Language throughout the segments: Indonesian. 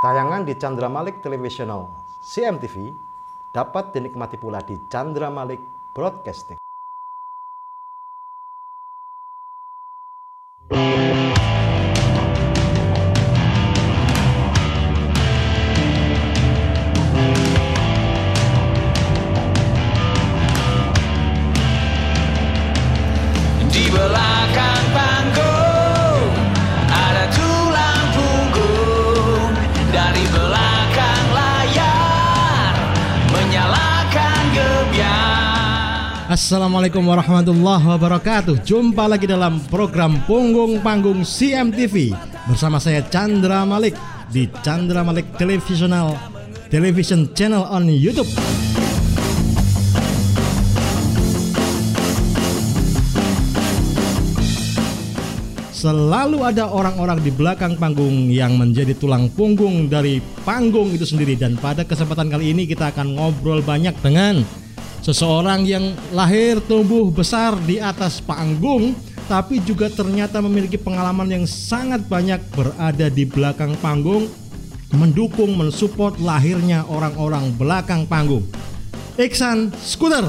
Tayangan di Chandra Malik Televisional CMTV dapat dinikmati pula di Chandra Malik Broadcasting. Di belakang panggung ada tulang punggung, dari belakang layar menyalakan gebiar. Assalamualaikum warahmatullahi wabarakatuh. Jumpa lagi dalam program Punggung Panggung CMTV bersama saya Chandra Malik di Chandra Malik Televisional Television Channel on YouTube. Selalu ada orang-orang di belakang panggung yang menjadi tulang punggung dari panggung itu sendiri. Dan pada kesempatan kali ini kita akan ngobrol banyak dengan seseorang yang lahir tumbuh besar di atas panggung, tapi juga ternyata memiliki pengalaman yang sangat banyak berada di belakang panggung, mendukung, mensupport lahirnya orang-orang belakang panggung. Iksan Skuter.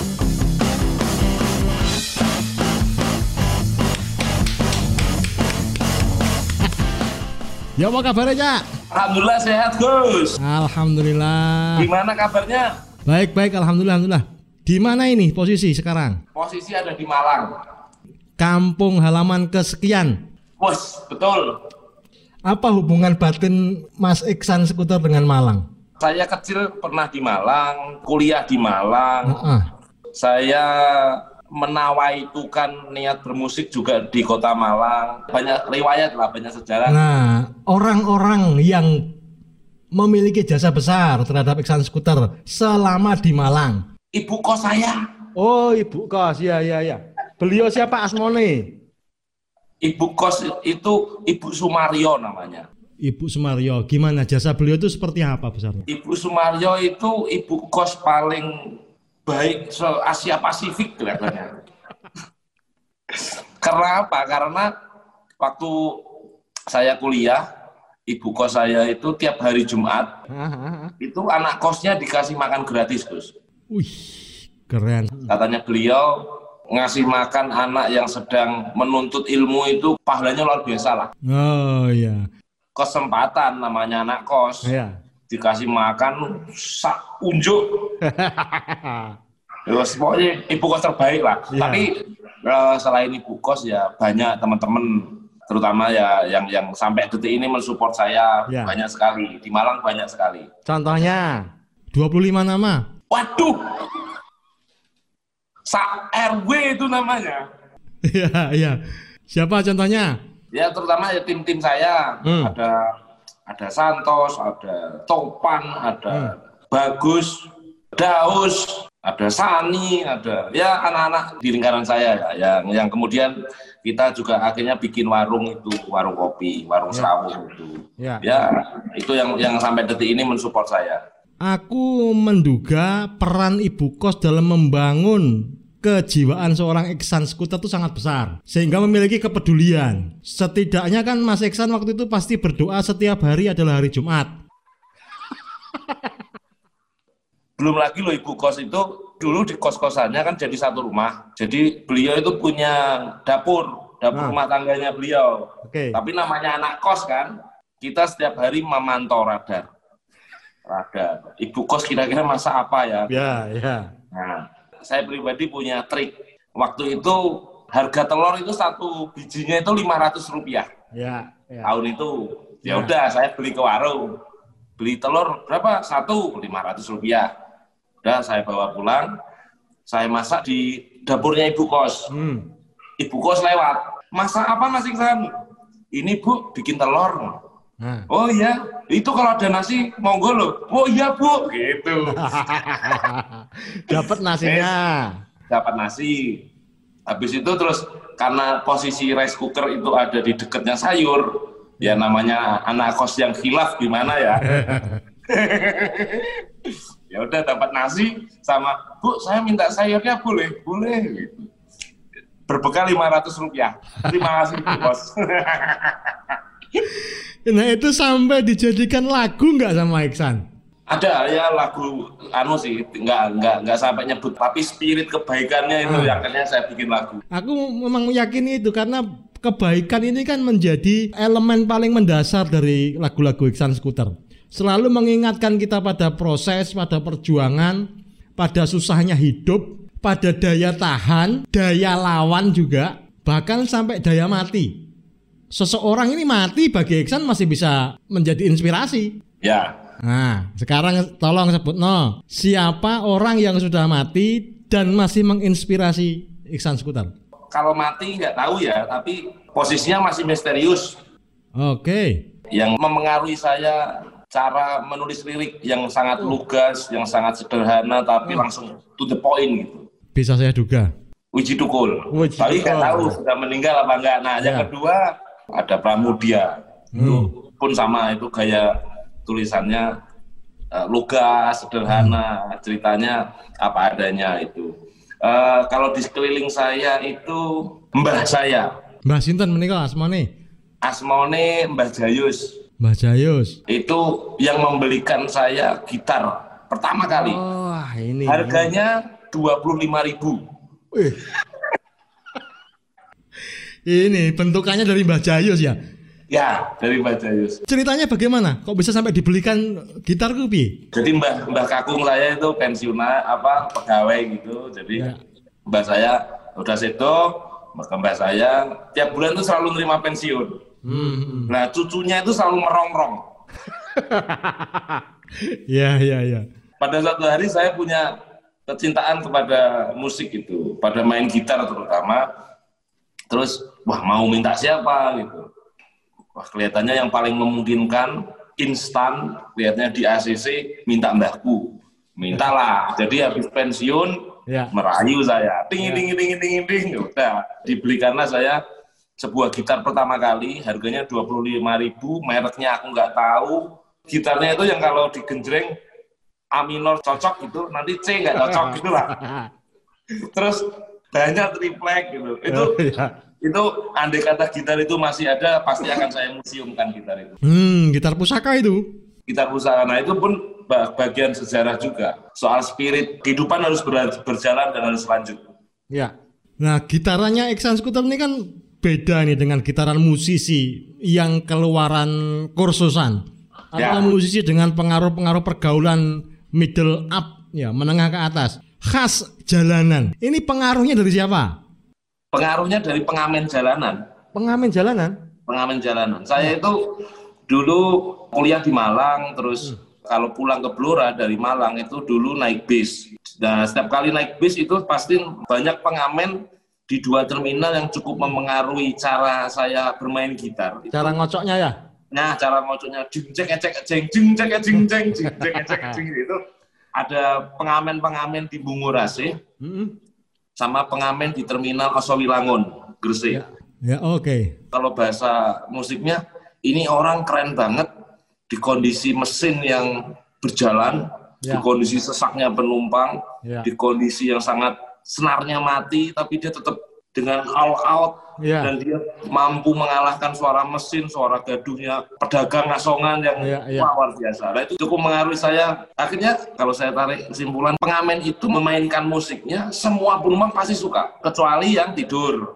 Ya, apa kabarnya, Cak? Alhamdulillah sehat, Gus. Alhamdulillah. Gimana kabarnya? Baik, alhamdulillah. Di mana ini posisi sekarang? Posisi ada di Malang. Kampung halaman kesekian. Bos, betul. Apa hubungan batin Mas Iksan Skuter dengan Malang? Saya kecil pernah di Malang, kuliah di Malang. Saya menawaikan niat bermusik juga di kota Malang. Banyak riwayat lah, banyak sejarah. Nah, orang-orang yang memiliki jasa besar terhadap Iksan Skuter selama di Malang. Ibu kos saya. Oh, ibu kos, ya. Beliau siapa asmone? Ibu kos itu Ibu Sumaryo namanya. Ibu Sumaryo, gimana jasa beliau itu seperti apa besarnya? Ibu Sumaryo itu ibu kos paling baik se-Asia Pasifik kelihatannya. Karena apa? Karena waktu saya kuliah, ibu kos saya itu tiap hari Jumat, itu anak kosnya dikasih makan gratis, Gus. Wih, keren. Katanya beliau ngasih makan anak yang sedang menuntut ilmu itu pahalanya luar biasa lah. Oh iya. Kesempatan namanya anak kos. Iya. Dikasih makan sak unjuk. Terus pokoknya ibu kos terbaik lah. Yeah. Tapi selain ibu kos ya banyak teman-teman, terutama ya yang sampai detik ini mensupport saya. Yeah. Banyak sekali. Di Malang banyak sekali. Contohnya 25 nama. Waduh, sak RW itu namanya. Iya. Siapa contohnya? Ya terutama ya tim-tim saya. Ada Santos, ada Topan, ada Bagus, Daus, ada Sani, ada ya anak-anak di lingkaran saya ya, yang kemudian kita juga akhirnya bikin warung itu, warung kopi, warung serawung itu. Ya. Ya, itu yang sampai detik ini mensupport saya. Aku menduga peran ibu kos dalam membangun kejiwaan seorang Iksan Skuter itu sangat besar, sehingga memiliki kepedulian. Setidaknya kan Mas Iksan waktu itu pasti berdoa setiap hari adalah hari Jumat. Belum lagi loh ibu kos itu dulu di kos-kosannya kan jadi satu rumah. Jadi beliau itu punya dapur rumah tangganya beliau. Oke. Tapi namanya anak kos kan, kita setiap hari memantau radar. Ibu kos kira-kira masak apa ya? Ya. Nah, saya pribadi punya trik. Waktu itu harga telur itu satu bijinya itu Rp500. Ya. Tahun itu. Ya udah saya beli ke warung. Beli telur berapa? Satu Rp500. Udah saya bawa pulang. Saya masak di dapurnya ibu kos. Ibu kos lewat. Masak apa Mas Iksan? Ini Bu, bikin telur. Oh iya, itu kalau ada nasi monggo loh. Oh iya Bu, gitu. Dapat nasinya. Dapat nasi. Habis itu terus karena posisi rice cooker itu ada di dekatnya sayur, ya namanya anak kos yang khilaf gimana ya. Ya udah dapat nasi sama Bu, saya minta sayurnya boleh gitu. Berbekal Rp500. Terima kasih Bu Bos. Nah itu sampai dijadikan lagu nggak sama Iksan? Ada ya lagu sih, nggak sampai nyebut, tapi spirit kebaikannya itu yang akhirnya saya bikin lagu. Aku memang meyakini itu karena kebaikan ini kan menjadi elemen paling mendasar dari lagu-lagu Iksan Skuter. Selalu mengingatkan kita pada proses, pada perjuangan, pada susahnya hidup, pada daya tahan, daya lawan juga, bahkan sampai daya mati. Seseorang ini mati bagi Iksan masih bisa menjadi inspirasi. Ya. Nah, sekarang tolong sebut siapa orang yang sudah mati dan masih menginspirasi Iksan Skuter? Kalau mati nggak tahu ya, tapi posisinya masih misterius. Oke. Yang memengaruhi saya cara menulis lirik yang sangat lugas, yang sangat sederhana, tapi langsung to the point gitu. Bisa saya duga. Wiji Tukul. Tapi nggak tahu sudah meninggal apa enggak. Nah, yang kedua ada Pramudia. Itu pun sama, itu gaya tulisannya lugas, sederhana, ceritanya apa adanya itu. Kalau di sekeliling saya itu mbah saya. Mbah sinten menika asmane? Asmane Mbah Jayus. Mbah Jayus. Itu yang membelikan saya gitar pertama kali. Oh, ini. Harganya 25.000. Ini bentukannya dari Mbah Jayus ya? Ya, dari Mbah Jayus. Ceritanya bagaimana? Kok bisa sampai dibelikan gitar piye? Jadi Mbah Kakung saya itu pensiunan pegawai gitu. Jadi mbah saya udah sedo, maka mbah saya tiap bulan tuh selalu nerima pensiun. Nah, cucunya itu selalu merongrong. Iya. Pada suatu hari saya punya kecintaan kepada musik itu, pada main gitar terutama. Terus, wah mau minta siapa gitu. Wah, kelihatannya yang paling memungkinkan instan, lihatnya di ACC, minta mbahku. Mintalah. Jadi habis pensiun, merayu saya. Ding. Udah, dibelikanlah saya sebuah gitar pertama kali, harganya 25.000, mereknya aku nggak tahu. Gitarnya itu yang kalau digenjreng A minor cocok gitu, nanti C nggak cocok gitu lah. Terus banyak triplek gitu. Itu andai kata gitar itu masih ada, pasti akan saya museumkan gitar itu. Gitar pusaka itu. Gitar pusaka, nah itu pun bagian sejarah juga. Soal spirit, kehidupan harus berjalan dan harus lanjut. Ya. Nah, gitarannya Iksan Skuter ini kan beda nih dengan gitaran musisi yang keluaran kursusan. Atau musisi dengan pengaruh-pengaruh pergaulan middle up, ya, menengah ke atas. Khas jalanan. Ini pengaruhnya dari siapa? Pengaruhnya dari pengamen jalanan. Pengamen jalanan? Pengamen jalanan. Saya itu dulu kuliah di Malang, terus kalau pulang ke Blora dari Malang itu dulu naik bis. Nah, setiap kali naik bis itu pasti banyak pengamen di dua terminal yang cukup memengaruhi cara saya bermain gitar. Cara ngocoknya ya? Nah, cara ngocoknya jing itu ada pengamen-pengamen di Bungurase. Sama pengamen di terminal Osowilangun, Gresik. Ya, oke. Kalau bahasa musiknya, ini orang keren banget di kondisi mesin yang berjalan, di kondisi sesaknya penumpang, di kondisi yang sangat senarnya mati, tapi dia tetap dengan all out, dan dia mampu mengalahkan suara mesin, suara gaduhnya pedagang asongan yang luar biasa. Nah, itu cukup mengaruhi saya. Akhirnya kalau saya tarik kesimpulan, pengamen itu memainkan musiknya, semua penumpang pasti suka, kecuali yang tidur.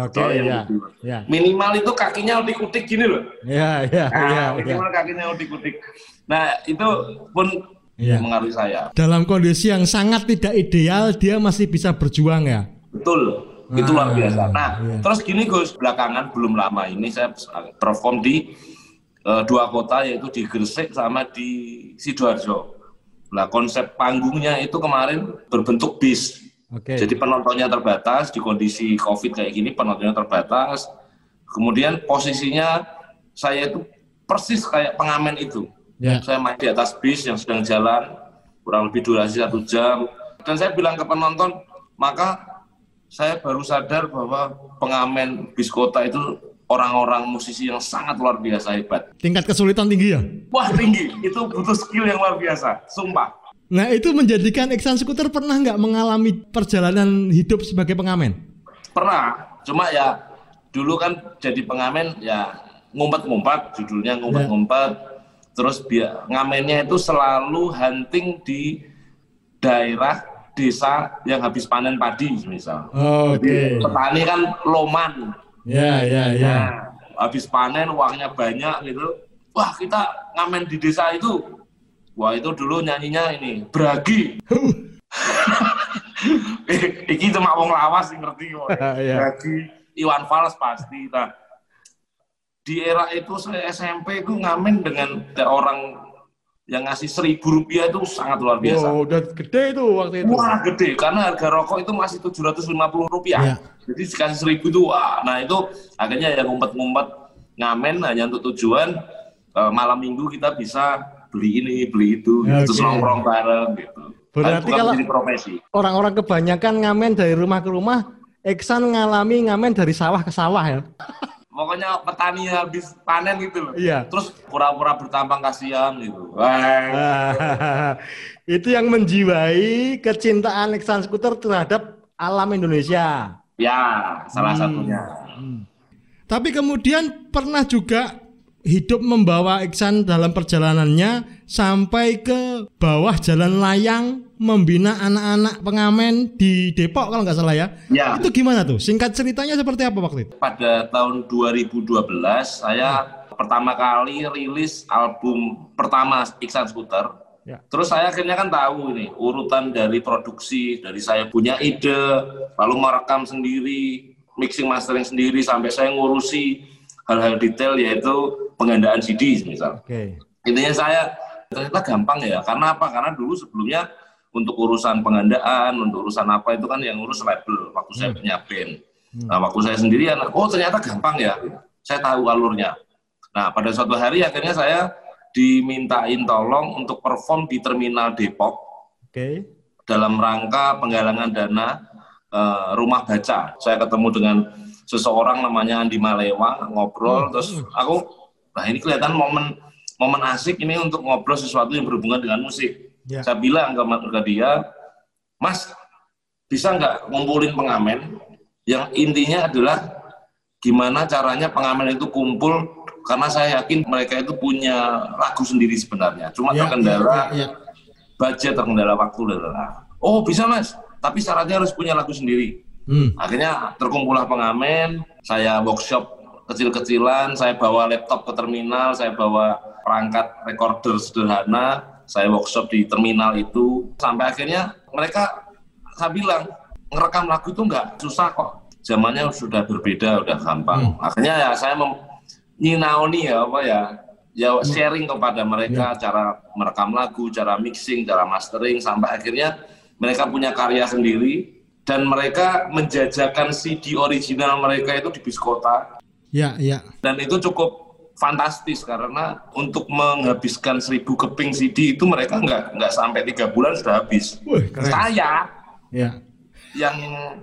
Minimal itu kakinya utik-utik gini loh. Minimal kakinya utik-utik. Nah, itu pun mengaruhi saya. Dalam kondisi yang sangat tidak ideal, dia masih bisa berjuang ya. Betul. Itu luar biasa. Nah, terus gini Gus, belakangan belum lama ini saya perform di dua kota, yaitu di Gresik sama di Sidoarjo. Nah, konsep panggungnya itu kemarin berbentuk bis. Jadi penontonnya terbatas, di kondisi COVID kayak gini penontonnya terbatas. Kemudian posisinya saya itu persis kayak pengamen itu. Saya main di atas bis yang sedang jalan, kurang lebih durasi 1 jam. Dan saya bilang ke penonton, maka saya baru sadar bahwa pengamen bis kota itu orang-orang musisi yang sangat luar biasa hebat. Tingkat kesulitan tinggi ya? Wah, tinggi. Itu butuh skill yang luar biasa, sumpah. Nah, itu menjadikan Iksan Skuter pernah nggak mengalami perjalanan hidup sebagai pengamen? Pernah. Cuma ya dulu kan jadi pengamen ya ngumpet-ngumpet, judulnya ngumpet-ngumpet. Terus ngamennya itu selalu hunting di daerah desa yang habis panen padi misal. Jadi petani kan loman. Nah, habis panen uangnya banyak gitu. Wah, kita ngamen di desa itu. Wah, itu dulu nyanyinya ini Bragi. Iki cuma wong lawas sing ngerti kok. Bragi, Iwan Fals pasti. Nah, di era itu saya SMP itu ngamen dengan orang yang ngasih Rp1.000 itu sangat luar biasa. Oh, udah gede itu waktu itu. Wah, gede karena harga rokok itu masih Rp750. Jadi dikasih 1.000 itu wah. Nah, itu akhirnya yang ngumpet-ngumpet ngamen hanya untuk tujuan malam minggu kita bisa beli ini, beli itu, terus nongkrong bareng gitu. Berarti kalau profesi. Orang-orang kebanyakan ngamen dari rumah ke rumah, Iksan ngalami ngamen dari sawah ke sawah ya. Pokoknya petani habis panen gitu loh. Iya. Terus pura-pura bertampang kasihan gitu. Itu yang menjiwai kecintaan Iksan Skuter terhadap alam Indonesia. Ya, salah satunya. Tapi kemudian pernah juga hidup membawa Iksan dalam perjalanannya sampai ke bawah jalan layang membina anak-anak pengamen di Depok kalau nggak salah ya. Ya. Itu gimana tuh? Singkat ceritanya seperti apa waktu itu? Pada tahun 2012 saya pertama kali rilis album pertama Iksan Skuter. Ya. Terus saya akhirnya kan tahu ini urutan dari produksi, dari saya punya ide, lalu merekam sendiri, mixing mastering sendiri sampai saya ngurusi hal-hal detail yaitu penggandaan CD misal. Intinya saya ternyata gampang ya. Karena apa? Karena dulu sebelumnya untuk urusan penggandaan, untuk urusan apa itu kan yang ngurus label waktu saya punya band. Nah, waktu saya sendirian, oh ternyata gampang ya. Saya tahu alurnya. Nah, pada suatu hari akhirnya saya dimintain tolong untuk perform di Terminal Depok. Dalam rangka penggalangan dana rumah baca. Saya ketemu dengan seseorang namanya Andi Malewa, ngobrol, terus aku, nah ini kelihatan momen asik ini untuk ngobrol sesuatu yang berhubungan dengan musik. Saya bilang ke dia, Mas, bisa nggak ngumpulin pengamen yang intinya adalah gimana caranya pengamen itu kumpul, karena saya yakin mereka itu punya lagu sendiri sebenarnya, cuma terkendala budget, terkendala waktu. Oh bisa Mas, tapi syaratnya harus punya lagu sendiri. Akhirnya terkumpullah pengamen, saya workshop kecil-kecilan, saya bawa laptop ke terminal, saya bawa perangkat recorder sederhana, saya workshop di terminal itu, sampai akhirnya mereka, saya bilang, ngerekam lagu itu nggak susah kok, zamannya sudah berbeda, udah gampang. Akhirnya ya saya nyinaoni sharing kepada mereka cara merekam lagu, cara mixing, cara mastering, sampai akhirnya mereka punya karya sendiri. Dan mereka menjajakan CD original mereka itu di bis kota. Dan itu cukup fantastis karena untuk menghabiskan 1.000 keping CD itu mereka nggak sampai 3 bulan sudah habis. Saya yang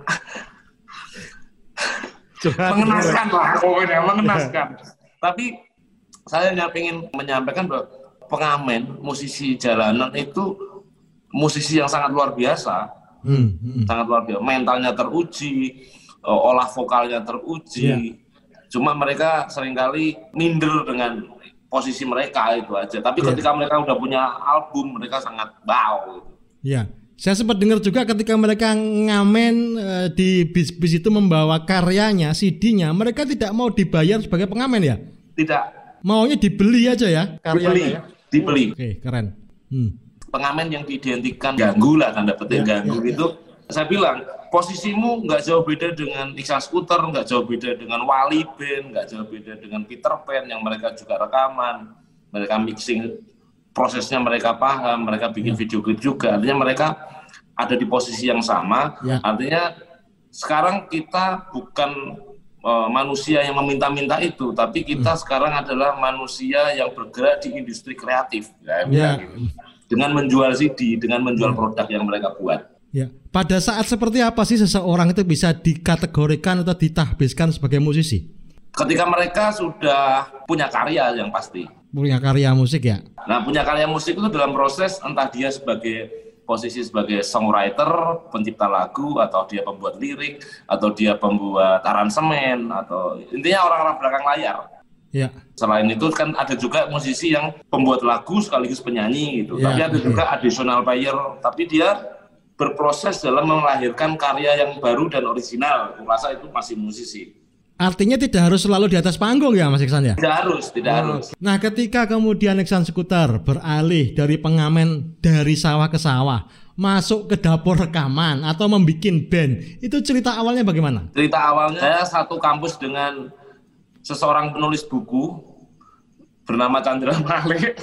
mengenaskan lah, pokoknya mengenaskan. Tapi saya ingin menyampaikan bahwa pengamen, musisi jalanan itu musisi yang sangat luar biasa. Sangat luar biasa, mentalnya teruji, olah vokalnya teruji. Cuma mereka seringkali minder dengan posisi mereka itu aja. Tapi ketika mereka udah punya album, mereka sangat wow. Saya sempat dengar juga ketika mereka ngamen di bis itu membawa karyanya, CD-nya, mereka tidak mau dibayar sebagai pengamen ya? Tidak. Maunya dibeli aja ya karyanya. Dibeli. Oke, keren. Pengamen yang diidentikan ganggu lah, tanda petik ganggu itu, saya bilang posisimu nggak jauh beda dengan Iksan Skuter, nggak jauh beda dengan Wali Band, nggak jauh beda dengan Peter Pan yang mereka juga rekaman, mereka mixing, prosesnya mereka paham, mereka bikin video klip juga, artinya mereka ada di posisi yang sama. Artinya sekarang kita bukan manusia yang meminta-minta itu, tapi kita sekarang adalah manusia yang bergerak di industri kreatif. Dengan menjual CD, dengan menjual produk yang mereka buat. Pada saat seperti apa sih seseorang itu bisa dikategorikan atau ditahbiskan sebagai musisi? Ketika mereka sudah punya karya yang pasti. Punya karya musik ya? Nah, punya karya musik itu dalam proses entah dia sebagai posisi sebagai songwriter, pencipta lagu, atau dia pembuat lirik, atau dia pembuat aransemen, atau intinya orang-orang belakang layar. Ya. Selain itu kan ada juga musisi yang pembuat lagu sekaligus penyanyi gitu. Ya, Tapi ada juga additional player, tapi dia berproses dalam melahirkan karya yang baru dan original. Aku rasa itu masih musisi. Artinya tidak harus selalu di atas panggung ya Mas Iksan ya? Tidak harus. Nah ketika kemudian Iksan Skuter beralih dari pengamen dari sawah ke sawah, masuk ke dapur rekaman atau membuat band, itu cerita awalnya bagaimana? Cerita awalnya saya satu kampus dengan seseorang penulis buku bernama Chandra Malik.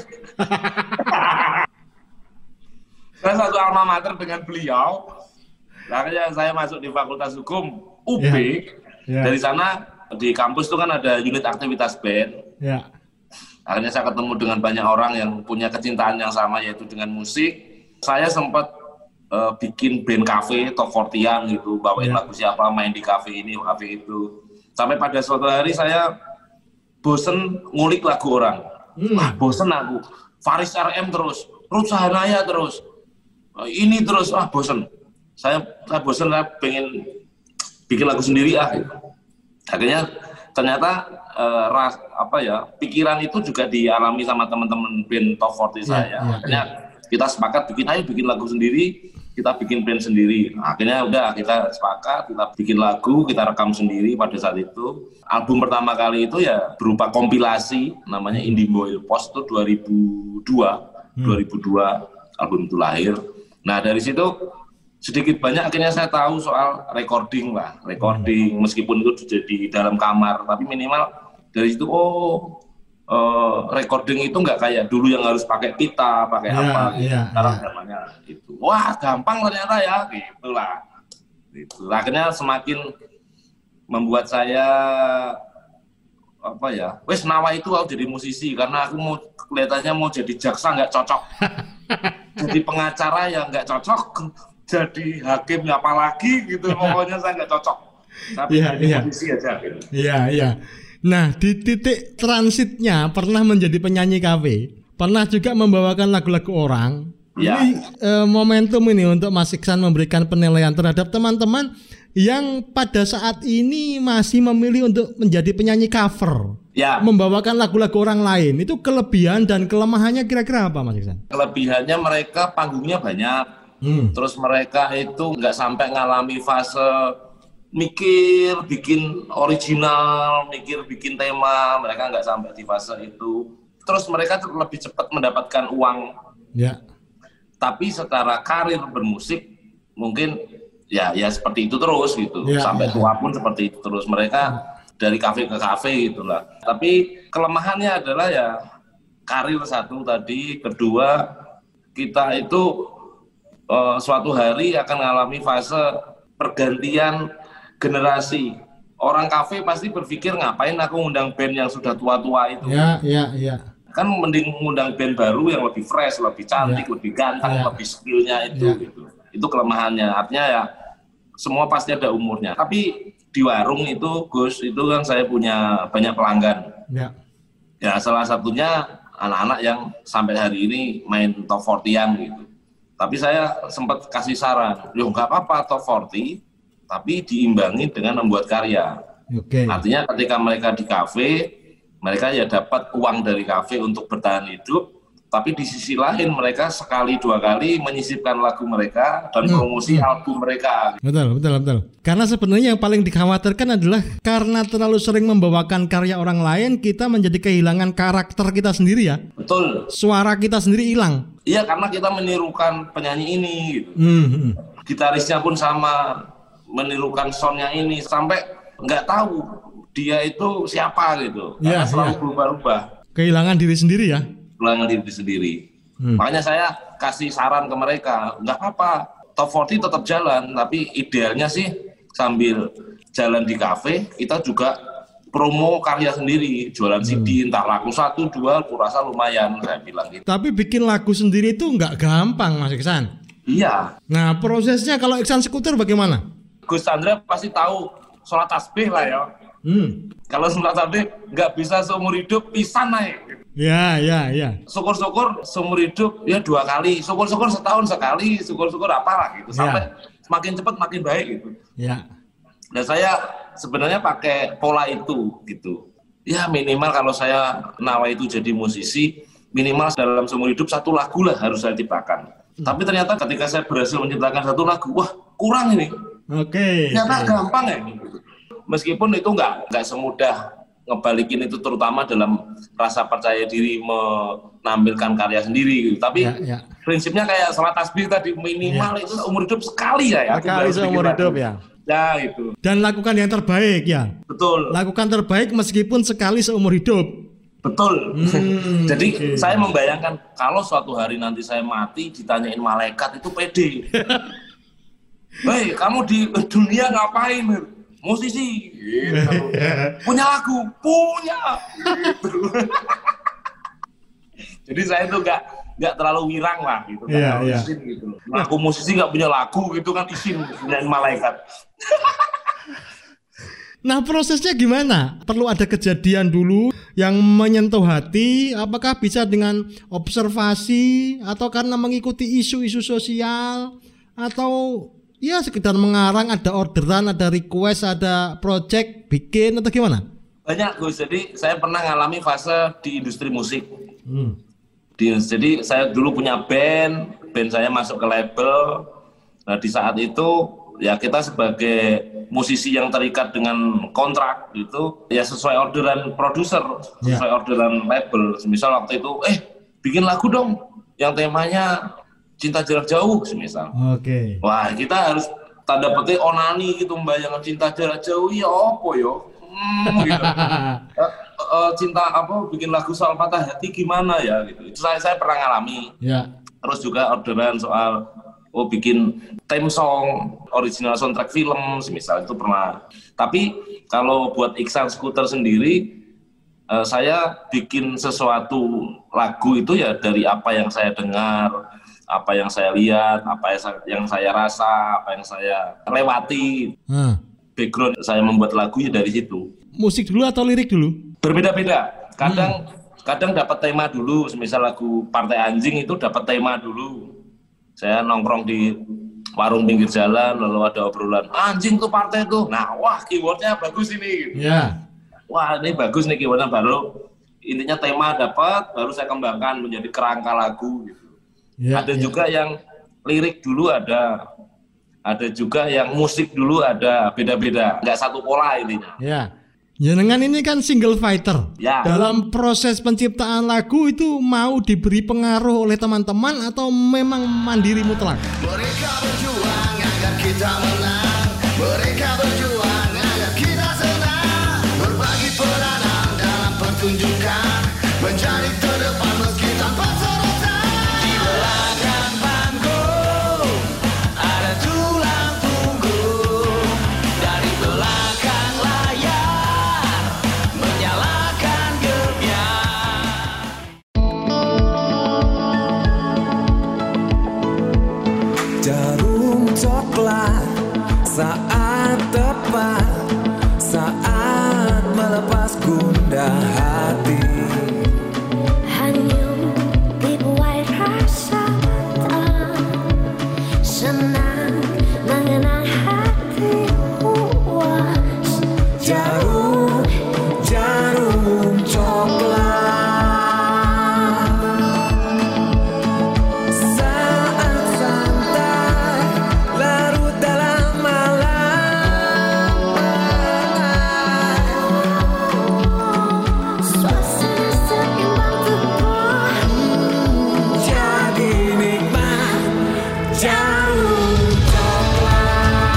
Saya satu alma mater dengan beliau. Akhirnya saya masuk di Fakultas Hukum UB. Ya. Dari sana di kampus itu kan ada unit aktivitas band. Ya. Akhirnya saya ketemu dengan banyak orang yang punya kecintaan yang sama, yaitu dengan musik. Saya sempat bikin band cafe, top 40-an gitu, bawain lagu siapa, main di cafe ini, cafe itu. Sampai pada suatu hari saya bosen ngulik lagu orang. Bosen aku. Faris RM terus, Ruth Sahanaya terus, ini terus, bosen. Saya bosen, saya pengen bikin lagu sendiri gitu. Akhirnya ternyata pikiran itu juga dialami sama teman-teman band top 40 saya. Akhirnya kita sepakat bikin lagu sendiri, kita bikin band sendiri. Akhirnya udah kita sepakat, kita bikin lagu, kita rekam sendiri pada saat itu. Album pertama kali itu ya berupa kompilasi, namanya Indie Boil Post, itu 2002 album itu lahir. Nah dari situ sedikit banyak akhirnya saya tahu soal recording, meskipun itu jadi dalam kamar, tapi minimal dari situ recording itu nggak kayak dulu yang harus pakai pita, pakai sekarang zamannya itu. Wah gampang ternyata ya, gitulah. Akhirnya semakin membuat saya wes nawa itu aku jadi musisi, karena aku kelihatannya mau jadi jaksa nggak cocok, jadi pengacara ya nggak cocok, jadi hakim apalagi gitu, pokoknya saya nggak cocok. Tapi jadi musisi aja gitu. Iya. Nah, di titik transitnya pernah menjadi penyanyi kafe, pernah juga membawakan lagu-lagu orang. Ya. Ini momentum ini untuk Mas Iksan memberikan penilaian terhadap teman-teman yang pada saat ini masih memilih untuk menjadi penyanyi cover. Ya. Membawakan lagu-lagu orang lain. Itu kelebihan dan kelemahannya kira-kira apa Mas Iksan? Kelebihannya mereka panggungnya banyak. Terus mereka itu nggak sampai ngalami fase mikir bikin original, mikir bikin tema, mereka nggak sampai di fase itu. Terus mereka lebih cepat mendapatkan uang. Ya. Tapi secara karir bermusik mungkin ya seperti itu terus gitu. Sampai tua pun seperti itu terus. Mereka dari kafe ke kafe gitulah. Tapi kelemahannya adalah ya karir satu tadi, kedua kita itu suatu hari akan mengalami fase pergantian generasi. Orang kafe pasti berpikir ngapain aku ngundang band yang sudah tua-tua itu. Iya. Kan mending ngundang band baru yang lebih fresh, lebih cantik, lebih ganteng, lebih skillnya itu gitu. Itu kelemahannya. Artinya ya semua pasti ada umurnya. Tapi di warung itu Gus, itu kan saya punya banyak pelanggan. Ya salah satunya anak-anak yang sampai hari ini main top 40-an gitu. Tapi saya sempat kasih saran, nggak apa-apa top 40, tapi diimbangi dengan membuat karya. Artinya ketika mereka di kafe, mereka ya dapat uang dari kafe untuk bertahan hidup, tapi di sisi lain mereka sekali dua kali menyisipkan lagu mereka dan promosi album mereka. Betul. Karena sebenarnya yang paling dikhawatirkan adalah karena terlalu sering membawakan karya orang lain, kita menjadi kehilangan karakter kita sendiri ya. Betul. Suara kita sendiri hilang. Iya, karena kita menirukan penyanyi ini gitu. Gitarisnya pun sama, menirukan soundnya ini, sampai nggak tahu dia itu siapa gitu. Karena selalu berubah-ubah. Kehilangan diri sendiri ya? Kehilangan diri sendiri. Makanya saya kasih saran ke mereka, nggak apa-apa, top 40 tetap jalan, tapi idealnya sih sambil jalan di kafe, kita juga promo karya sendiri, jualan CD, entah lagu 1, 2, kurasa lumayan, saya bilang gitu. Tapi bikin lagu sendiri itu nggak gampang Mas Iksan. Iya. Nah prosesnya kalau Iksan Skuter bagaimana? Gus Chandra pasti tahu sholat tasbih lah ya. Kalau sholat tasbih nggak bisa seumur hidup, pisan naik. Ya. Syukur-syukur seumur hidup ya 2 kali, syukur-syukur setahun sekali, syukur-syukur apalah gitu, sampai semakin cepat makin baik gitu. Ya. Dan saya sebenarnya pakai pola itu gitu. Ya minimal kalau saya nawa itu jadi musisi, minimal dalam seumur hidup 1 lagu lah harus saya ciptakan. Tapi ternyata ketika saya berhasil menciptakan 1 lagu, wah kurang ini. Oke. Ternyata gampang ya. Meskipun itu nggak semudah ngebalikin itu, terutama dalam rasa percaya diri menampilkan karya sendiri gitu. Tapi prinsipnya kayak salat tasbih tadi, minimal itu umur hidup sekali ya. Sekali seumur hidup ya. Ya itu. Dan lakukan yang terbaik ya. Betul. Lakukan terbaik meskipun sekali seumur hidup. Betul. Jadi saya membayangkan kalau suatu hari nanti saya mati ditanyain malaikat itu pede. Hei, kamu di dunia ngapain? Musisi. Gitu. Punya lagu? Punya. Gitu. Jadi saya tuh nggak terlalu wirang lah gitu. Isin gitu. Aku musisi nggak punya lagu gitu kan, isin punya malaikat. Nah, prosesnya gimana? Perlu ada kejadian dulu yang menyentuh hati, apakah bisa dengan observasi atau karena mengikuti isu-isu sosial atau ya sekedar mengarang, ada orderan, ada request, ada project bikin atau gimana? Banyak Gus, jadi saya pernah ngalami fase di industri musik. Jadi saya dulu punya band saya masuk ke label. Nah di saat itu ya kita sebagai musisi yang terikat dengan kontrak gitu, ya sesuai orderan produser, sesuai orderan label. Misal waktu itu, bikin lagu dong yang temanya cinta jarak jauh, misal. Oke. Wah kita harus tanda petik onani gitu, membayangkan cinta jarak jauh, ya apa yo? Gitu. Cinta apa? Bikin lagu soal patah hati gimana ya? Gitu. Itu saya pernah ngalami. Ya. Terus juga orderan soal bikin theme song, original soundtrack film, semisal itu pernah. Tapi kalau buat Iksan Skuter sendiri, saya bikin sesuatu lagu itu ya dari apa yang saya dengar, apa yang saya lihat, apa yang saya rasa, apa yang saya lewati. Background saya membuat lagu ya dari situ. Musik dulu atau lirik dulu? Berbeda-beda. Kadang dapat tema dulu, semisal lagu Partai Anjing itu dapat tema dulu. Saya nongkrong di warung pinggir jalan, lalu ada obrolan, anjing tuh partai tuh. Nah, wah keywordnya bagus ini. Ya. Wah ini bagus nih keywordnya, baru intinya tema dapat, baru saya kembangkan menjadi kerangka lagu. Gitu. Ya, ada juga yang lirik dulu ada juga yang musik dulu ada, beda-beda, nggak satu pola intinya. Ya. Jenengan ini kan single fighter. Ya. Dalam proses penciptaan lagu itu mau diberi pengaruh oleh teman-teman atau memang mandiri mutlak? Mereka berjuang agar kita menang. Mereka berjuang agar kita senang. Berbagi peranan dalam pertunjukan, menjadi terdepan meski tanpa sorotan. Di belakang panggung ada tulang punggung. Dari belakang layar menyalakan gebiar. Jarum coklat saat tepat, saat melepas gundah hati. Hanyut dibuai rasa tak senang mengenang hati puas. Jarum coklat saat santai larut dalam malam. Suasana seimbang tepat, Jadi nikmat jarum coklat.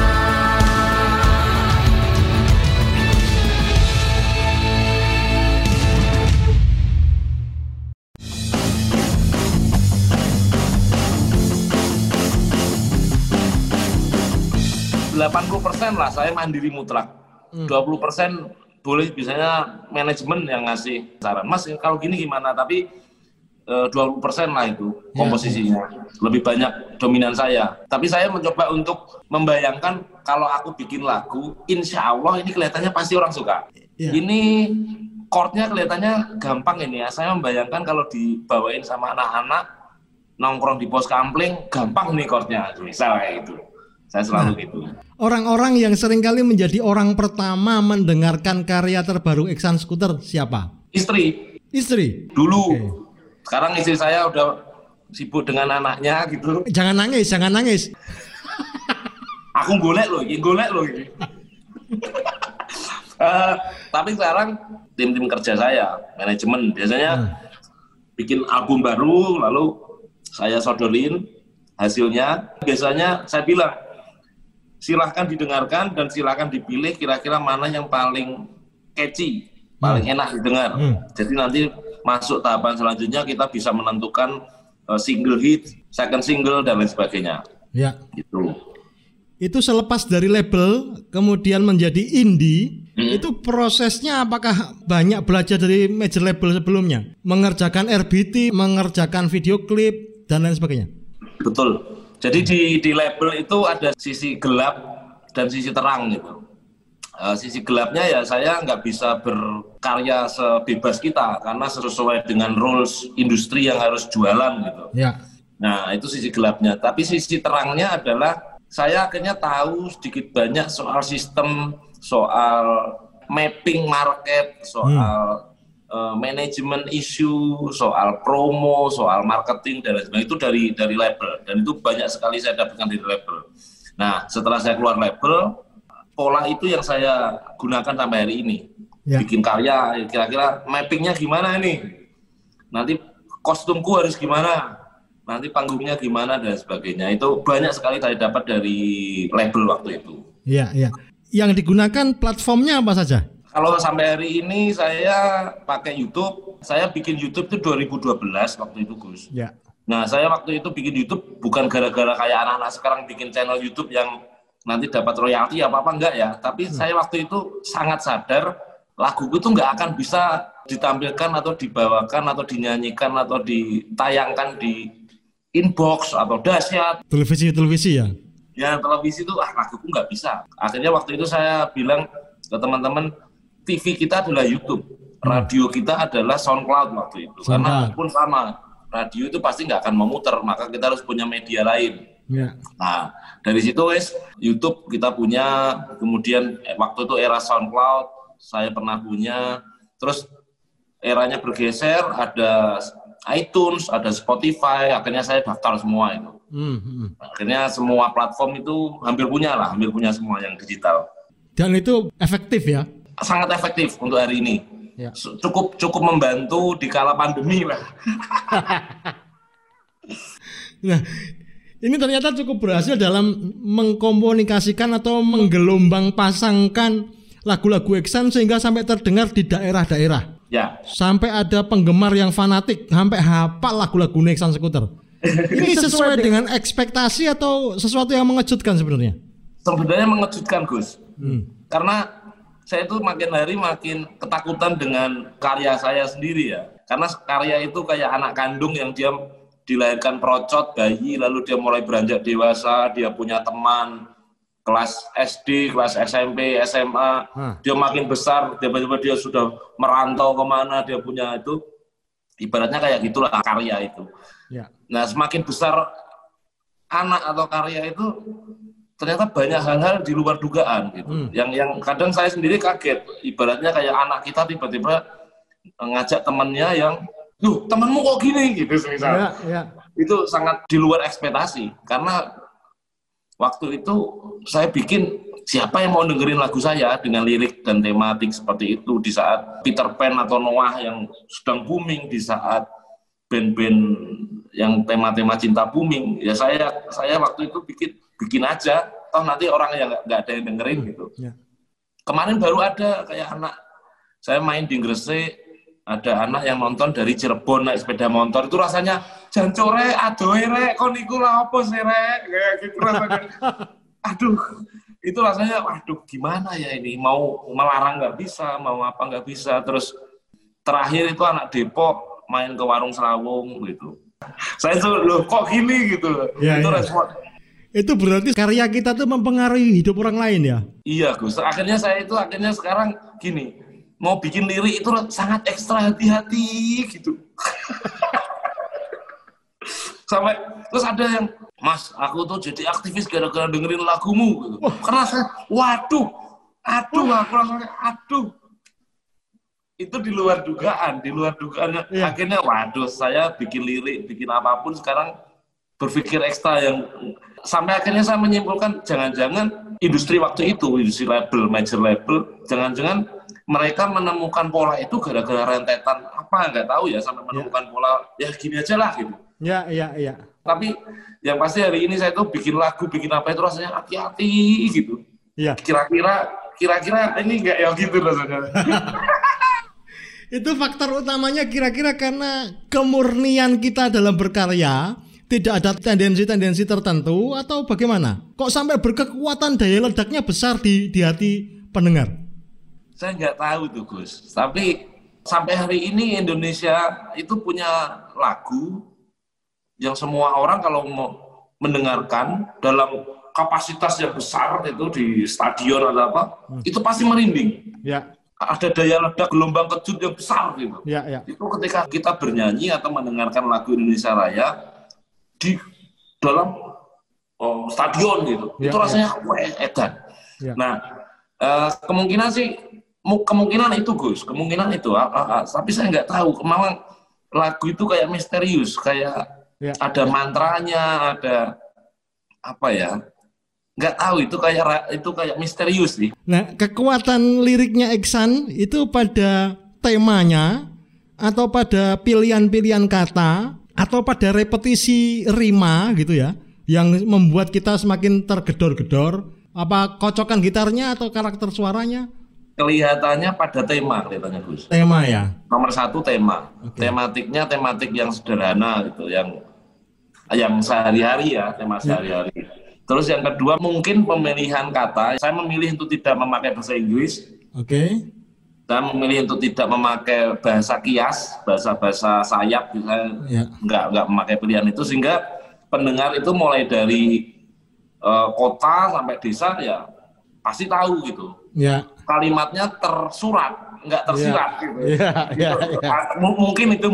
80% lah saya mandiri mutlak. 20% boleh biasanya manajemen yang ngasih saran. Mas kalau gini gimana? Tapi 20% lah itu komposisinya. Lebih banyak dominan saya. Tapi saya mencoba untuk membayangkan kalau aku bikin lagu, insya Allah ini kelihatannya pasti orang suka. Ya. Ini chordnya kelihatannya gampang ini ya. Saya membayangkan kalau dibawain sama anak-anak nongkrong di pos kampling, gampang nih chordnya, misal kayak gitu. Saya selalu gitu. Orang-orang yang seringkali menjadi orang pertama mendengarkan karya terbaru Iksan Skuter siapa? Istri. Dulu. Oke. Sekarang istri saya udah sibuk dengan anaknya gitu. Jangan nangis. Aku golek loh ini. Tapi sekarang tim kerja saya, manajemen biasanya bikin album baru, lalu saya sodorin hasilnya. Biasanya saya bilang, silahkan didengarkan dan silahkan dipilih kira-kira mana yang paling catchy, paling enak didengar. Jadi nanti masuk tahapan selanjutnya kita bisa menentukan single hit, second single dan lain sebagainya. Ya. Gitu. Itu selepas dari label kemudian menjadi indie, itu prosesnya apakah banyak belajar dari major label sebelumnya? Mengerjakan RBT, mengerjakan video klip dan lain sebagainya. Betul. Jadi di label itu ada sisi gelap dan sisi terang gitu. Sisi gelapnya ya saya nggak bisa berkarya sebebas kita karena sesuai dengan rules industri yang harus jualan gitu. Ya. Nah itu sisi gelapnya. Tapi sisi terangnya adalah saya akhirnya tahu sedikit banyak soal sistem, soal mapping market, soal manajemen isu, soal promo, soal marketing dan lain sebagainya itu dari label, dan itu banyak sekali saya dapatkan dari label. Nah setelah saya keluar label, pola itu yang saya gunakan sampai hari ini. Bikin karya, kira-kira mappingnya gimana nih, nanti kostumku harus gimana, nanti panggungnya gimana dan sebagainya. Itu banyak sekali saya dapat dari label waktu itu. Iya. Yang digunakan platformnya apa saja? Kalau sampai hari ini saya pakai YouTube. Saya bikin YouTube itu 2012 waktu itu, Gus. Ya. Nah, saya waktu itu bikin YouTube bukan gara-gara kayak anak-anak sekarang bikin channel YouTube yang nanti dapat royalti apa-apa, enggak ya. Tapi saya waktu itu sangat sadar laguku itu nggak akan bisa ditampilkan atau dibawakan atau dinyanyikan atau ditayangkan di inbox atau dahsyat. Televisi ya? Ya, televisi itu laguku nggak bisa. Akhirnya waktu itu saya bilang ke teman-teman, TV kita adalah YouTube, radio kita adalah SoundCloud waktu itu. Karena pun sama, radio itu pasti nggak akan memutar, maka kita harus punya media lain. Ya. Nah, dari situ YouTube kita punya, kemudian waktu itu era SoundCloud, saya pernah punya, terus eranya bergeser, ada iTunes, ada Spotify, akhirnya saya daftar semua itu. Akhirnya semua platform itu hampir punya semua yang digital. Dan itu efektif ya? Sangat efektif untuk hari ini. Ya. Cukup membantu di kala pandemi lah. Nah, ini ternyata cukup berhasil dalam mengkomunikasikan atau menggelombang pasangkan lagu-lagu Iksan sehingga sampai terdengar di daerah-daerah. Ya. Sampai ada penggemar yang fanatik, sampai hafal lagu-lagu Iksan Skuter. Ini sesuai dengan ekspektasi atau sesuatu yang mengejutkan sebenarnya? Sebenarnya mengejutkan, Gus. Karena saya itu makin hari makin ketakutan dengan karya saya sendiri ya. Karena karya itu kayak anak kandung yang dia dilahirkan procot, bayi, lalu dia mulai beranjak dewasa, dia punya teman, kelas SD, kelas SMP, SMA, dia makin besar, tiba-tiba dia sudah merantau kemana, dia punya itu, ibaratnya kayak gitulah karya itu. Ya. Nah semakin besar anak atau karya itu, ternyata banyak hal-hal di luar dugaan gitu. Yang kadang saya sendiri kaget. Ibaratnya kayak anak kita tiba-tiba ngajak temannya yang, "Duh, temanmu kok gini?" gitu misalnya. Ya. Itu sangat di luar ekspektasi. Karena waktu itu saya bikin, siapa yang mau dengerin lagu saya dengan lirik dan tematik seperti itu di saat Peter Pan atau Noah yang sedang booming, di saat band-band yang tema-tema cinta booming. Ya saya waktu itu bikin aja, toh nanti orang yang nggak ada yang dengerin gitu. Ya. Kemarin baru ada kayak anak, saya main di Gresik, ada anak yang nonton dari Cirebon naik sepeda motor, itu rasanya jancore, adoe rek, kon iku lha opo sih rek, kayak gitu rasanya. Aduh, itu rasanya, waduh gimana ya ini, mau melarang nggak bisa, mau apa nggak bisa. Terus terakhir itu anak Depok main ke warung Serawung gitu. Saya tuh loh kok gini gitu, ya, itu ya. respon. Itu berarti karya kita tuh mempengaruhi hidup orang lain ya? Iya Gus, akhirnya sekarang gini, mau bikin lirik itu sangat ekstra hati-hati gitu. Sampai terus ada yang Mas, aku tuh jadi aktivis gara-gara dengerin lagumu gitu. Karena saya, aduh, aku langsung, aduh. Itu di luar dugaan. Iya. Akhirnya, waduh, saya bikin lirik, bikin apapun sekarang berpikir ekstra yang sampai akhirnya saya menyimpulkan jangan-jangan industri waktu itu, industri label, major label, jangan-jangan mereka menemukan pola itu gara-gara rentetan apa nggak tahu ya, sampai menemukan pola ya gini aja lah gitu. Ya. Tapi yang pasti hari ini saya tuh bikin lagu, bikin apa itu rasanya hati-hati gitu. Iya. Kira-kira ini nggak ya gitu rasanya. Itu faktor utamanya kira-kira karena kemurnian kita dalam berkarya, tidak ada tendensi-tendensi tertentu atau bagaimana? Kok sampai berkekuatan daya ledaknya besar di hati pendengar? Saya nggak tahu tuh Gus. Tapi sampai hari ini Indonesia itu punya lagu yang semua orang kalau mau mendengarkan dalam kapasitas yang besar itu di stadion atau apa, itu pasti merinding. Ya. Ada daya ledak gelombang kejut yang besar gitu. Ya. Itu ketika kita bernyanyi atau mendengarkan lagu Indonesia Raya di dalam stadion gitu. Ya, itu rasanya edan. Ya. Nah, kemungkinan itu Gus, kemungkinan itu. Tapi saya nggak tahu. Memang lagu itu kayak misterius, kayak ada mantranya, ada apa ya? Nggak tahu, itu kayak misterius sih. Nah, kekuatan liriknya Iksan itu pada temanya atau pada pilihan-pilihan kata atau pada repetisi rima gitu ya, yang membuat kita semakin tergedor-gedor. Apa kocokan gitarnya atau karakter suaranya? Kelihatannya pada tema, kelihatannya Gus. Tema ya. Nomor satu tema. Oke. Tematiknya tematik yang sederhana gitu, yang sehari-hari ya, tema sehari-hari. Terus yang kedua mungkin pemilihan kata. Saya memilih untuk tidak memakai bahasa Inggris. Oke. Saya memilih untuk tidak memakai bahasa kias, bahasa sayap. Saya nggak memakai pilihan itu, sehingga pendengar itu mulai dari kota sampai desa ya pasti tahu gitu. Ya. Kalimatnya tersurat, nggak tersirat gitu. Ya. Mungkin itu.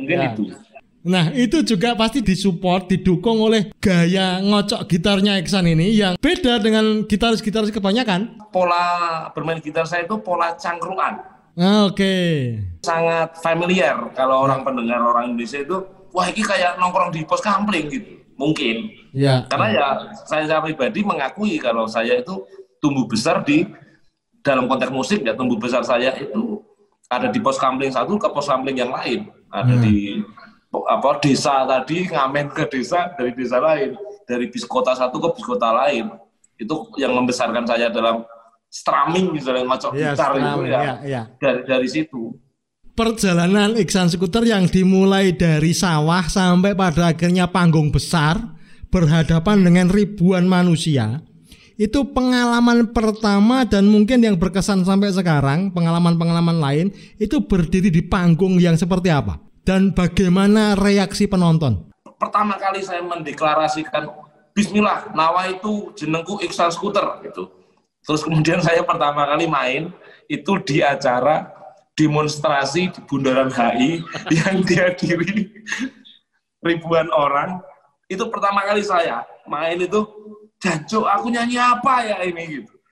Nah, itu juga pasti disupport, didukung oleh gaya ngocok gitarnya Iksan ini yang beda dengan gitaris-gitaris kebanyakan. Pola bermain gitar saya itu pola cangkruan. Oke. Sangat familiar kalau orang pendengar orang Indonesia itu, wah ini kayak nongkrong di pos kampling gitu. Mungkin. Ya. Karena ya saya pribadi mengakui kalau saya itu tumbuh besar di dalam konteks musik ya, tumbuh besar saya itu ada di pos kampling satu ke pos kampling yang lain. Ada di desa tadi, ngamen ke desa, dari desa lain, dari bis kota satu ke bis kota lain. Itu yang membesarkan saya dalam strumming misalnya, ngocok gitar itu ya. Dari situ. Perjalanan Iksan Skuter yang dimulai dari sawah sampai pada akhirnya panggung besar berhadapan dengan ribuan manusia, itu pengalaman pertama dan mungkin yang berkesan sampai sekarang. Pengalaman-pengalaman lain itu berdiri di panggung yang seperti apa? Dan bagaimana reaksi penonton? Pertama kali saya mendeklarasikan Bismillah, nawa itu jenengku Iksan Skuter gitu. Terus kemudian saya pertama kali main itu di acara demonstrasi di Bundaran HI yang dihadiri ribuan orang. Itu pertama kali saya main itu, Jancuk, aku nyanyi apa ya ini gitu.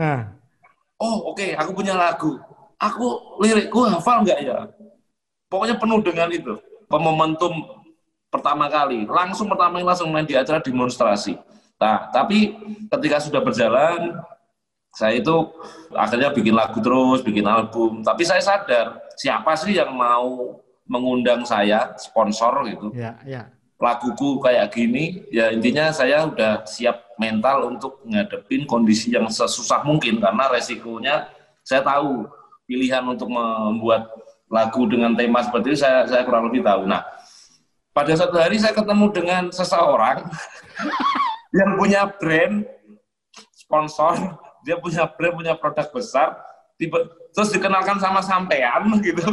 Oh oke, aku punya lagu. Aku lirikku hafal nggak ya? Pokoknya penuh dengan itu. Momentum pertama kali. Langsung main di acara demonstrasi. Nah, tapi ketika sudah berjalan, saya itu akhirnya bikin lagu terus, bikin album. Tapi saya sadar, siapa sih yang mau mengundang saya, sponsor gitu. Laguku kayak gini, ya intinya saya udah siap mental untuk ngadepin kondisi yang sesusah mungkin. Karena resikonya, saya tahu pilihan untuk membuat lagu dengan tema seperti itu saya kurang lebih tahu. Nah, pada suatu hari saya ketemu dengan seseorang yang punya brand sponsor, dia punya brand, punya produk besar, terus dikenalkan sama sampean gitu.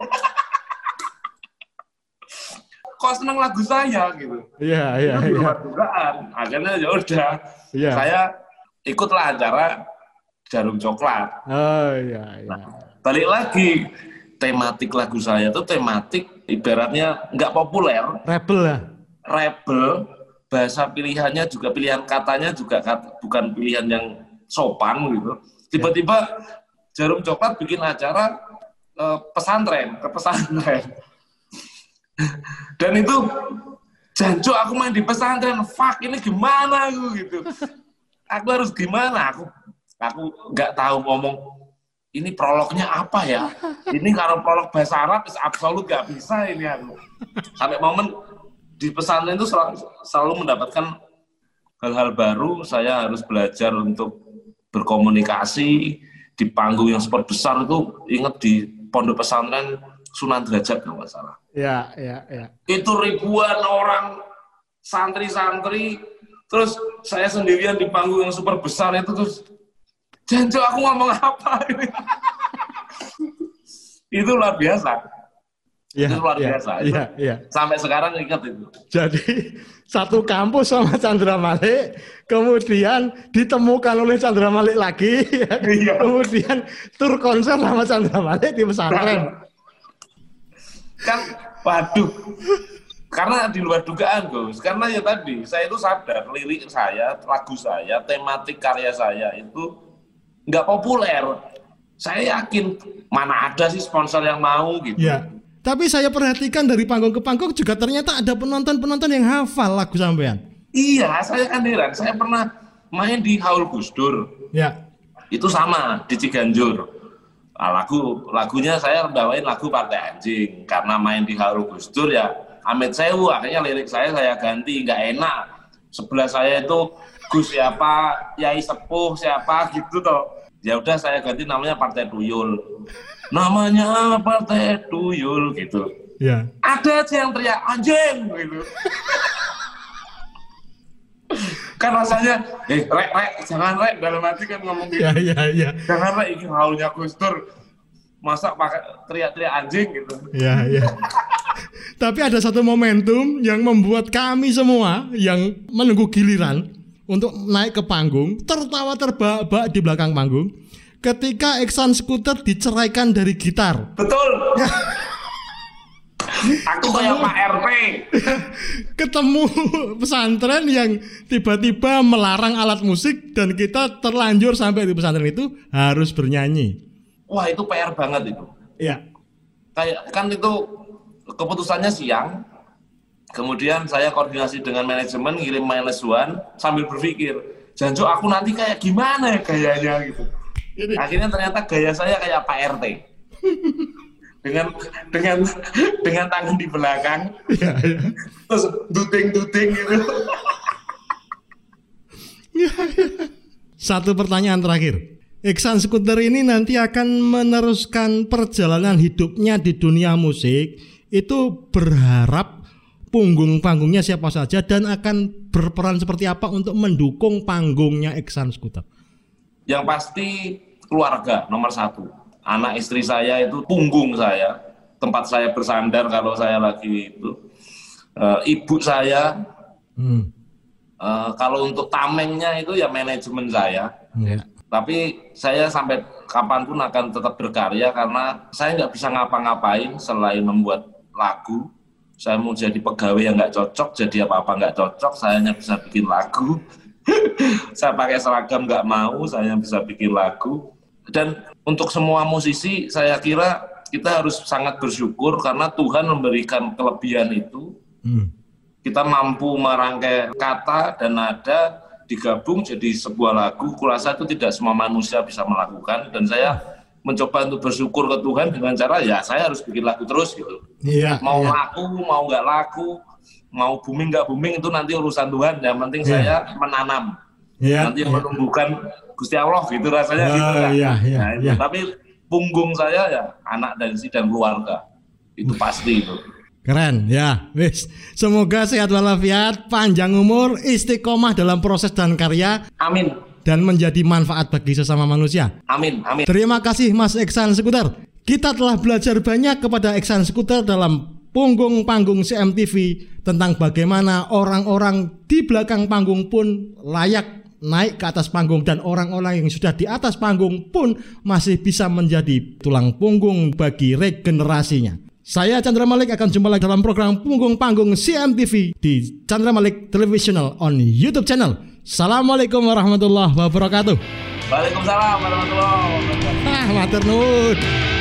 Kok seneng lagu saya gitu. Iya. Dugaan. Akhirnya ya udah. Saya ikutlah acara Jarum Coklat. Nah, balik lagi, tematik lagu saya itu tematik ibaratnya nggak populer. Rebel ya? Rebel, bahasa pilihannya juga, pilihan katanya juga bukan pilihan yang sopan gitu. Tiba-tiba Jarum Coklat bikin acara ke pesantren. Dan itu, Janjo aku main di pesantren, fuck ini gimana aku gitu. Aku harus gimana? Aku nggak tahu ngomong. Ini prolognya apa ya? Ini kalau prolog bahasa Arab absolut nggak bisa ini aku. Sampai momen di pesantren itu selalu mendapatkan hal-hal baru. Saya harus belajar untuk berkomunikasi di panggung yang super besar itu. Ingat di pondok pesantren Sunan Derajat kalau nggak salah. Ya. Itu ribuan orang santri-santri, terus saya sendirian di panggung yang super besar itu, terus Janjo aku ngomong apa ini? Itu luar biasa. Itu luar biasa. Sampai sekarang ingat itu. Jadi satu kampus sama Chandra Malik, kemudian ditemukan oleh Chandra Malik lagi, kemudian tur konser sama Chandra Malik di pesantren. Kan, waduh. Karena di luar dugaan, Gus. Karena ya tadi, saya itu sadar lirik saya, lagu saya, tematik karya saya itu nggak populer. Saya yakin mana ada sih sponsor yang mau gitu. Ya. Tapi saya perhatikan dari panggung ke panggung juga ternyata ada penonton-penonton yang hafal lagu sampean. Iya, saya kan heran. Saya pernah main di Haul Gus Dur. Ya. Itu sama di Ciganjur. Nah, lagunya saya bawain lagu Partai Anjing karena main di Haul Gus Dur ya. Amit Sewu, akhirnya lirik saya ganti, nggak enak. Sebelah saya itu Gus siapa, Yai Sepuh siapa gitu toh. Ya udah saya ganti namanya Partai Tuyul. Namanya Partai Tuyul gitu. Ya. Ada aja yang teriak anjing gitu. Kan rasanya, rek, jangan rek, dalam hati kan ngomong gitu. Ya. Jangan rek, ini haulnya Gus Dur. Masa pakai teriak-teriak anjing gitu. Ya. Tapi ada satu momentum yang membuat kami semua yang menunggu giliran untuk naik ke panggung tertawa terbahak-bahak di belakang panggung ketika Iksan Skuter diceraikan dari gitar. Betul. Aku kayak Pak RT. Ketemu pesantren yang tiba-tiba melarang alat musik dan kita terlanjur sampai di pesantren itu harus bernyanyi. Wah, itu PR banget itu. Iya. Kayak kan itu keputusannya siang. Kemudian saya koordinasi dengan manajemen, ngirim -1 sambil berpikir, Janjo aku nanti kayak gimana ya gayanya gitu. Akhirnya ternyata gaya saya kayak Pak RT. dengan tangan di belakang. Ya. Terus duting gitu. Satu pertanyaan terakhir. Iksan Skuter ini nanti akan meneruskan perjalanan hidupnya di dunia musik. Itu berharap panggung-panggungnya siapa saja dan akan berperan seperti apa untuk mendukung panggungnya Iksan Skuter? Yang pasti keluarga nomor 1. Anak istri saya itu punggung saya, tempat saya bersandar kalau saya lagi itu. Ibu saya, kalau untuk tamengnya itu ya manajemen saya. Ya. Tapi saya sampai kapanpun akan tetap berkarya karena saya nggak bisa ngapa-ngapain selain membuat lagu. Saya mau jadi pegawai yang nggak cocok, jadi apa-apa nggak cocok, saya hanya bisa bikin lagu. Saya pakai seragam nggak mau, saya bisa bikin lagu. Dan untuk semua musisi, saya kira kita harus sangat bersyukur karena Tuhan memberikan kelebihan itu. Kita mampu merangkai kata dan nada, digabung jadi sebuah lagu. Kurasa itu tidak semua manusia bisa melakukan. Dan saya mencoba untuk bersyukur ke Tuhan dengan cara ya saya harus bikin lagu terus gitu. Iya, mau laku, mau nggak laku, mau booming nggak booming itu nanti urusan Tuhan. Yang penting saya menanam. Nanti yang menumbuhkan Gusti Allah gitu rasanya gitu kan. Tapi punggung saya ya anak dan istri dan keluarga. Itu pasti itu. Keren ya, wis. Semoga sehat walafiat, panjang umur, istiqomah dalam proses dan karya. Amin. Dan menjadi manfaat bagi sesama manusia. Amin, amin. Terima kasih Mas Iksan Skuter. Kita telah belajar banyak kepada Iksan Skuter dalam panggung CMTV tentang bagaimana orang-orang di belakang panggung pun layak naik ke atas panggung dan orang-orang yang sudah di atas panggung pun masih bisa menjadi tulang punggung bagi regenerasinya. Saya Chandra Malik akan jumpa lagi dalam program Punggung Panggung CMTV di Chandra Malik Televisional on YouTube channel. Assalamualaikum warahmatullahi wabarakatuh. Waalaikumsalam warahmatullahi wabarakatuh. Matur nuwun.